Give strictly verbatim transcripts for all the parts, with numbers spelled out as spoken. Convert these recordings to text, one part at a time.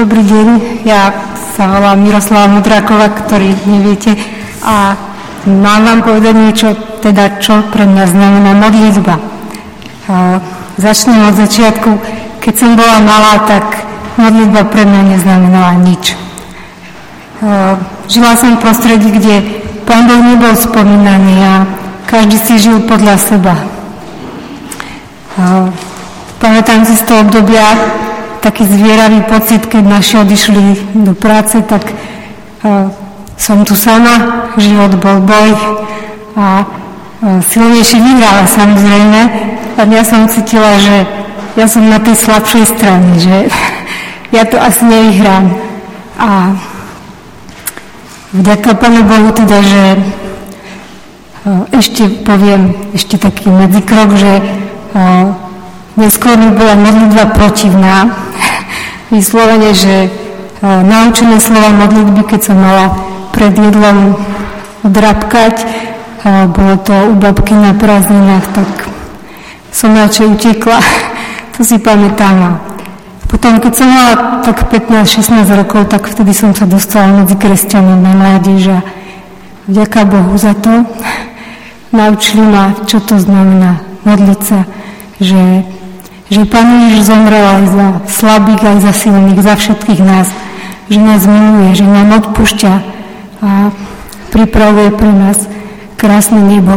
Dobrý deň, ja sa volám Miroslava Mudráková, ktorý neviete, a mám vám povedať niečo, teda čo pre mňa znamená modlitba. Začnem od začiatku. Keď som bola malá, tak modlitba pre mňa neznamenala nič. Žila som v prostredí, kde Pán Boh nebol spomínaný a každý si žil podľa seba. Pamätám si z toho obdobia taký zvieravý pocit, keď naši odišli do práce, tak uh, som tu sama, život bol boj a uh, silnejší vyhrala, samozrejme. A ja som cítila, že ja som na tej slabšej strane, že ja to asi nevyhrám. A vďaka Pánu Bohu teda, že uh, ešte poviem, ešte taký medzikrok, že uh, neskôr mi bola modlitba protivná. Vyslovene, že e, naučené slova modlitby, keď som mala pred jedlom odrapkať, e, bolo to u babky na prázdninách, tak som radšej utekla. To si pamätám. A potom, keď som mala tak pätnásť šestnásť rokov, tak vtedy som sa dostala medzi kresťanov na mládež a vďaka Bohu za to. Naučili ma, čo to znamená modliť sa, že že Pán Ježiš zomrel aj za slabých, aj za silných, za všetkých nás, že nás miluje, že nám odpúšťa a pripravuje pre nás krásne nebo.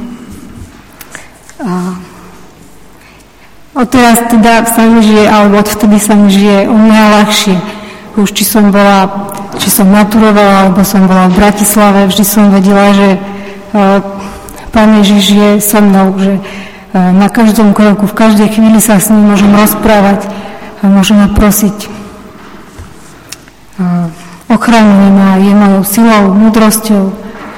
A odteraz teda sa mi žije, alebo odvtedy sa mi žije o mňa ľahšie. Už či som bola, či som maturovala, alebo som bola v Bratislave, vždy som vedela, že uh, Pán Ježiš je so mnou, že na každom kroku, v každej chvíli sa s ním môžem rozprávať a môžem ho prosiť. Ochraňuje ma, je mojou silou, múdrosťou.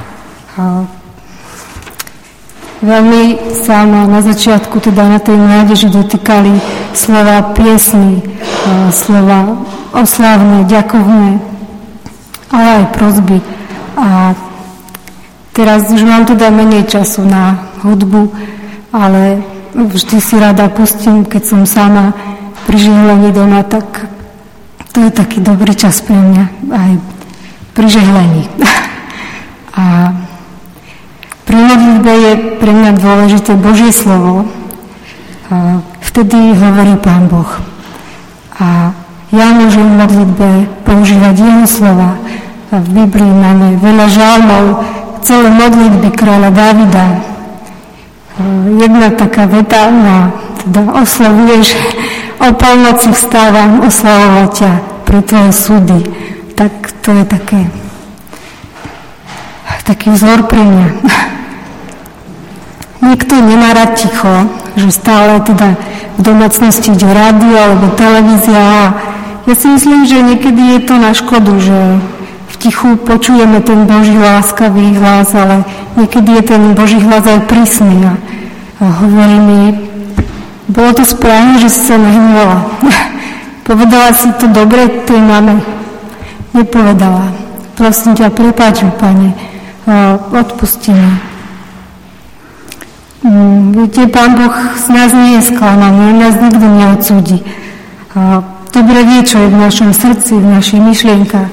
Veľmi sa ma na začiatku, teda na tej mládeži, dotýkali slova piesny, slova oslávne, ďakovné, ale aj prosby. A teraz už mám teda menej času na hudbu, ale vždy si rada pustím, keď som sama pri žehlení doma, tak to je taký dobrý čas pre mňa, aj pri žehlení. A pri modlitbe je pre mňa dôležité Božie slovo. A vtedy hovorí Pán Boh. A ja môžem v modlitbe používať jeho slova. A v Biblii máme veľa žalmov, celé modlitby kráľa Dávida. Jedna taká veta na teda oslavuješ, o polnoci vstávam oslavovať ťa pre tvoje súdy. Tak to je také taký vzor pre mňa. Niekto nemá rád ticho, že stále teda v domácnosti ide rádio alebo televízia. Ja si myslím, že niekedy je to na škodu, že v tichu počujeme ten Boží láskavý hlas, ale niekedy je ten Boží hlas aj prísny. A hovorí mi, bolo to správne, že si sa nahnevala. Povedala si to dobre tej mame. Nepovedala. Prosím ťa, prepáč mi, Pane, odpusti mi. Viete, Pán Boh z nás nie je sklamaný, nás nikdy neodsúdi. Dobre vie, čo je v našom srdci, v našich myšlienkach.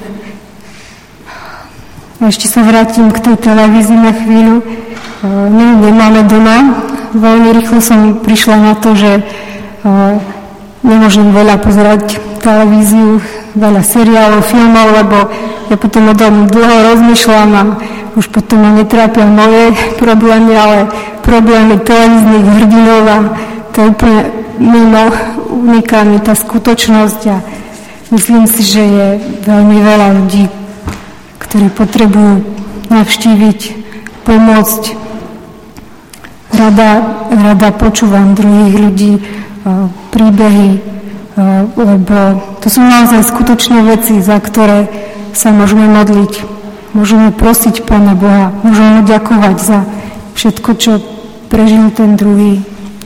Ešte sa vrátim k tej televízii na chvíľu. My nemáme doma. Veľmi rýchlo som prišla na to, že uh, nemôžem veľa pozerať televíziu, veľa seriálov, filmov, lebo ja potom o tom dlho rozmýšľam a už potom ma netrápia moje problémy, ale problémy televíznych hrdinov a to je úplne mimo, uniká mi tá skutočnosť a myslím si, že je veľmi veľa ľudí, ktorí potrebujú navštíviť, pomôcť. Rada, rada počúvam druhých ľudí, príbehy, lebo to sú naozaj skutočné veci, za ktoré sa môžeme modliť. Môžeme prosiť Pána Boha, môžeme mu ďakovať za všetko, čo prežil ten druhý.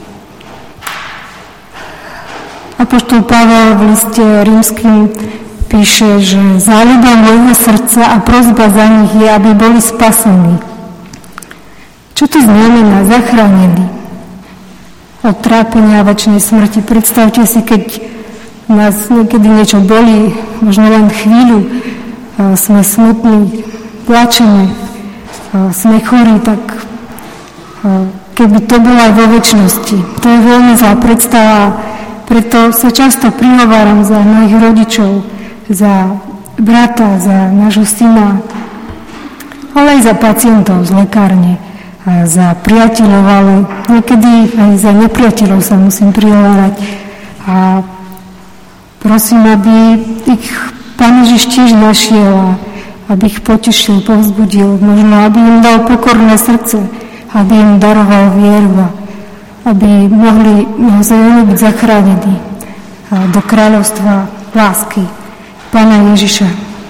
Apoštol Pavel v liste rímskym píše, že záľuba môjho srdca a prosba za nich je, aby boli spasení. Čo to znamená? Zachránení od trápenia a večnej smrti. Predstavte si, keď nás niekedy niečo bolí, možno len chvíľu, sme smutní, plačeme, sme chorí, tak keby to bolo aj vo večnosti. To je veľmi zlá predstava, preto sa často prihováram za mojich rodičov, za brata, za nášho syna, ale aj za pacientov z lekárne, a za priateľov, ale niekedy aj za nepriateľov sa musím prihovárať. A prosím, aby ich Pán Ježiš tiež našiel a aby ich potešil, povzbudil, možno aby im dal pokorné srdce, aby im daroval vieru a aby mohli naozaj byť zachránení do kráľovstva lásky Pána Ježiša.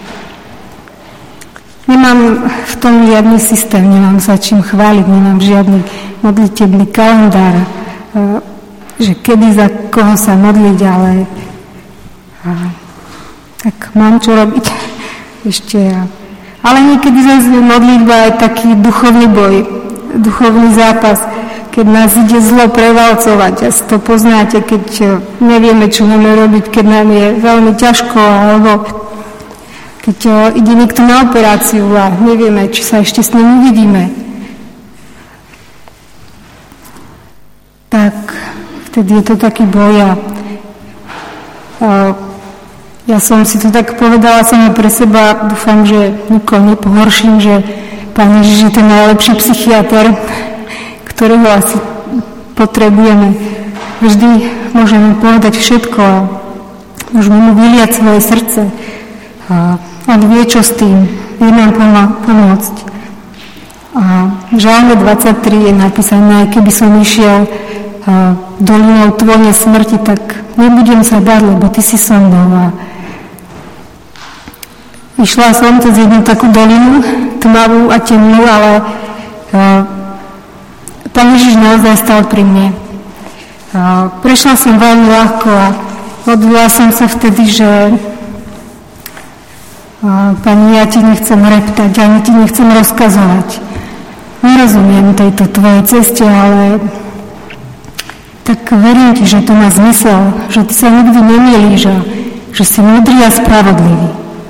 Nemám v tom žiadny systém, nemám sa čím chváliť, nemám žiadny modlitebný kalendár, že kedy za koho sa modliť, ale tak mám čo robiť ešte. Ale niekedy zase modlitba je taký duchovný boj, duchovný zápas, keď nás ide zlo prevalcovať. Asi to poznáte, keď nevieme, čo máme robiť, keď nám je veľmi ťažko, alebo keď ide niekto na operáciu a nevieme, či sa ešte s ním uvidíme. Tak vtedy je to taký boj a, a ja som si to tak povedala sama pre seba, dúfam, že nikoho nepohorším, že Pán Ježiš je ten najlepší psychiater, ktorého asi potrebujeme. Vždy môžeme povedať všetko a môžeme mu vyliať svoje srdce. A on vie, čo s tým. Vie nám pomôcť. A v Žalme dvadsaťtri je napísané, keby som išiel dolinou tvojej smrti, tak nebudem sa báť, lebo ty si so mnou. A išla som cez jednu takú dolinu, tmavú a temnú, ale Pán Ježiš naozaj stal pri mne. Prešla som veľmi ľahko a modlila som sa vtedy, že Pani, ja ti nechcem reptať, ani ti nechcem rozkazovať. Nerozumiem tejto tvojej ceste, ale tak verím ti, že to má zmysel, že ty sa nikdy nemýliš a že si múdry a spravodlivý.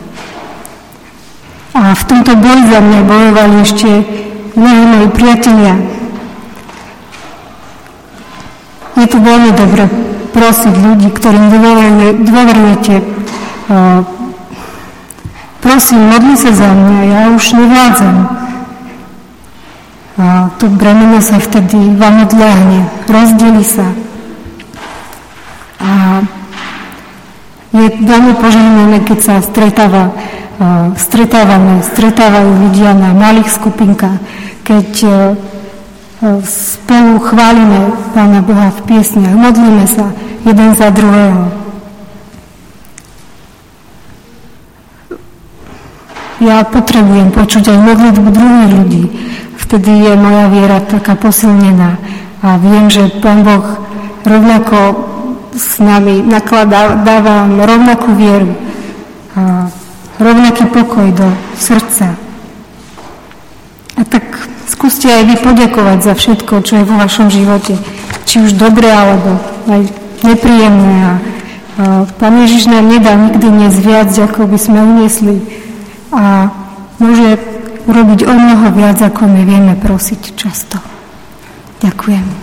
A v tomto boji za mňa bojovali ešte mnohí moji priatelia. Je to veľmi dobre prosiť ľudí, ktorým dôverujete. Prosím, modli sa za mňa, ja už nevládzam. A to bremeno sa vtedy vám odľahne, rozdeli sa. A je veľmi požehnané, keď sa stretáva, stretávame, stretávajú ľudia na malých skupinkách, keď spolu chválime Pána Boha v piesniach, modlíme sa jeden za druhého. Ja potrebujem počuť aj modlitbu druhých ľudí. Vtedy je moja viera taká posilnená a viem, že Pán Boh rovnako s nami nakladá, dáva rovnakú vieru a rovnaký pokoj do srdca. A tak skúste aj vy poďakovať za všetko, čo je vo vašom živote, či už dobré, alebo aj nepríjemné. A Pán Ježiš nám nedá nikdy niec viac, ako by sme uniesli. A môže urobiť o mnoho viac, ako my vieme prosiť často. Ďakujem.